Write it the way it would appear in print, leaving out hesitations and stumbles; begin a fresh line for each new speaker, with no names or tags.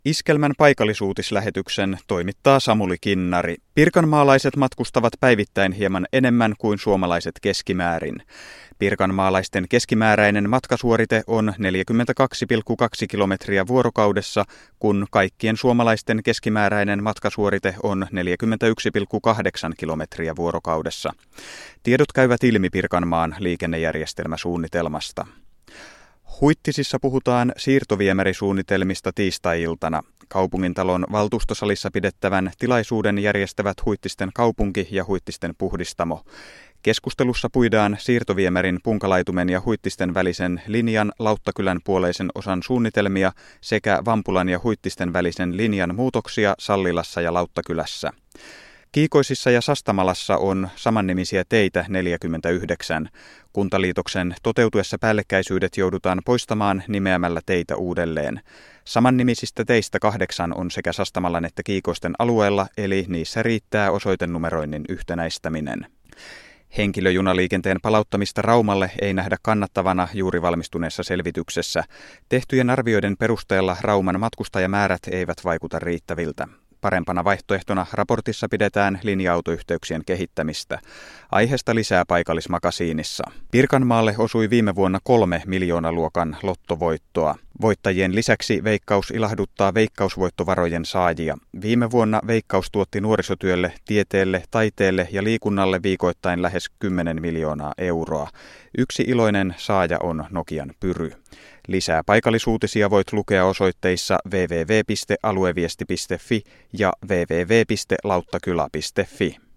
Iskelmän paikallisuutislähetyksen toimittaa Samuli Kinnari. Pirkanmaalaiset matkustavat päivittäin hieman enemmän kuin suomalaiset keskimäärin. Pirkanmaalaisten keskimääräinen matkasuorite on 42,2 kilometriä vuorokaudessa, kun kaikkien suomalaisten keskimääräinen matkasuorite on 41,8 kilometriä vuorokaudessa. Tiedot käyvät ilmi Pirkanmaan liikennejärjestelmäsuunnitelmasta. Huittisissa puhutaan siirtoviemärisuunnitelmista tiistai-iltana. Kaupungintalon valtuustosalissa pidettävän tilaisuuden järjestävät Huittisten kaupunki ja Huittisten puhdistamo. Keskustelussa puidaan siirtoviemärin Punkalaitumen ja Huittisten välisen linjan Lauttakylän puoleisen osan suunnitelmia sekä Vampulan ja Huittisten välisen linjan muutoksia Sallilassa ja Lauttakylässä. Kiikoisissa ja Sastamalassa on samannimisiä teitä 49. Kuntaliitoksen toteutuessa päällekkäisyydet joudutaan poistamaan nimeämällä teitä uudelleen. Samannimisistä teistä 8 on sekä Sastamalan että Kiikoisten alueella, eli niissä riittää osoitenumeroinnin yhtenäistäminen. Henkilöjunaliikenteen palauttamista Raumalle ei nähdä kannattavana juuri valmistuneessa selvityksessä. Tehtyjen arvioiden perusteella Rauman matkustajamäärät eivät vaikuta riittäviltä. Parempana vaihtoehtona raportissa pidetään linja-autoyhteyksien kehittämistä. Aiheesta lisää paikallismakasiinissa. Pirkanmaalle osui viime vuonna 3 miljoonaluokan lottovoittoa. Voittajien lisäksi Veikkaus ilahduttaa veikkausvoittovarojen saajia. Viime vuonna Veikkaus tuotti nuorisotyölle, tieteelle, taiteelle ja liikunnalle viikoittain lähes 10 miljoonaa euroa. Yksi iloinen saaja on Nokian Pyry. Lisää paikallisuutisia voit lukea osoitteissa www.alueviesti.fi ja www.lauttakylä.fi.